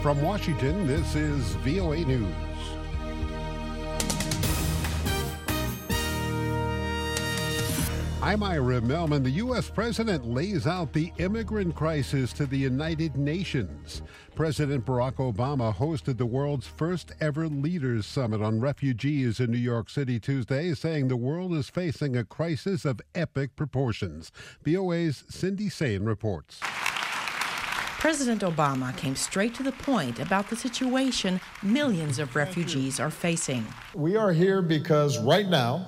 From Washington, this is VOA News. I'm Ira Melman. The U.S. President lays out the immigrant crisis to the United Nations. President Barack Obama hosted the world's first ever Leaders Summit on refugees in New York City Tuesday, saying the world is facing a crisis of epic proportions. VOA's Cindy Sain reports. President Obama came straight to the point about the situation millions of refugees are facing. We are here because right now,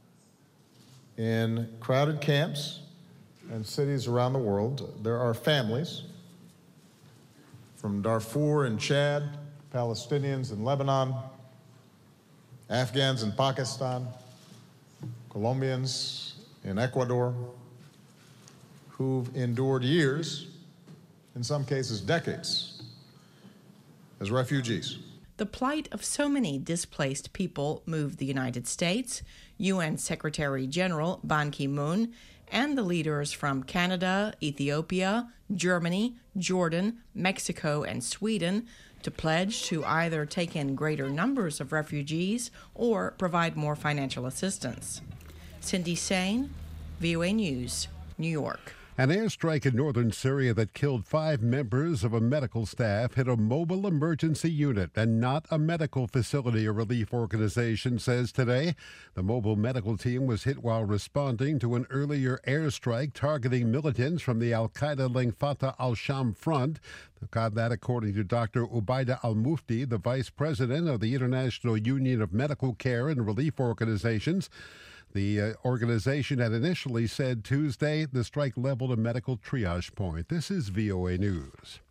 in crowded camps and cities around the world, there are families from Darfur and Chad, Palestinians in Lebanon, Afghans in Pakistan, Colombians in Ecuador, who've endured years, in some cases decades, as refugees. The plight of so many displaced people moved the United States, UN Secretary General Ban Ki-moon, and the leaders from Canada, Ethiopia, Germany, Jordan, Mexico, and Sweden to pledge to either take in greater numbers of refugees or provide more financial assistance. Cindy Sain, VOA News, New York. An airstrike in northern Syria that killed 5 members of a medical staff hit a mobile emergency unit and not a medical facility, a relief organization says today. The mobile medical team was hit while responding to an earlier airstrike targeting militants from the al-Qaeda-linked Fatah al-Sham front. That, according to Dr. Ubaida al-Mufti, the vice president of the International Union of Medical Care and Relief Organizations. The organization had initially said Tuesday the strike leveled a medical triage point. This is VOA News.